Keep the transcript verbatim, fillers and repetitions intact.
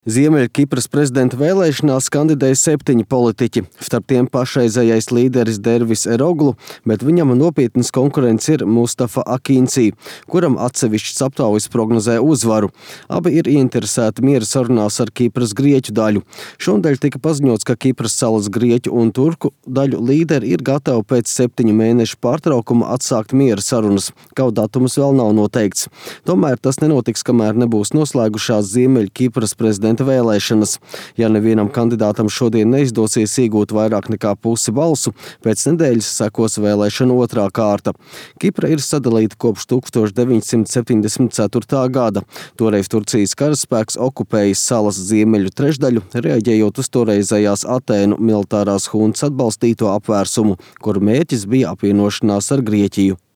Ziemeļkipras prezidenta vēlēšanās kandidēja septiņi politiķi, starp tiem pašreizējais līderis Dervis Eroglu, bet viņam nopietnas konkurents ir Mustafa Akincī, kuram atsevišķs aptaujas prognozē uzvaru. Abi ir ieinteresēti miera sarunās ar Kipras grieķu daļu. Šonadēļ tika paziņots, ka Kipras salas grieķu un turku daļu līderi ir gatavi pēc septiņu mēnešu pārtraukuma atsākt miera sarunas, kaut datums vēl nav noteikts. Tomēr tas nenotiks, kamēr nebūs noslēgušās Ziemeļkipras prezidenta vēlēšanas. Ja nevienam kandidātam šodien neizdosies iegūt vairāk nekā pusi balsu, pēc nedēļas sekos vēlēšana otrā kārta. Kipra ir sadalīta kopš tūkstoš deviņsimt septiņdesmit ceturtā gada. Toreiz Turcijas karaspēks okupējis salas ziemeļu trešdaļu, reaģējot uz toreizējās Atēnu militārās huntas atbalstīto apvērsumu, kuru mērķis bija apvienošanās ar Grieķiju.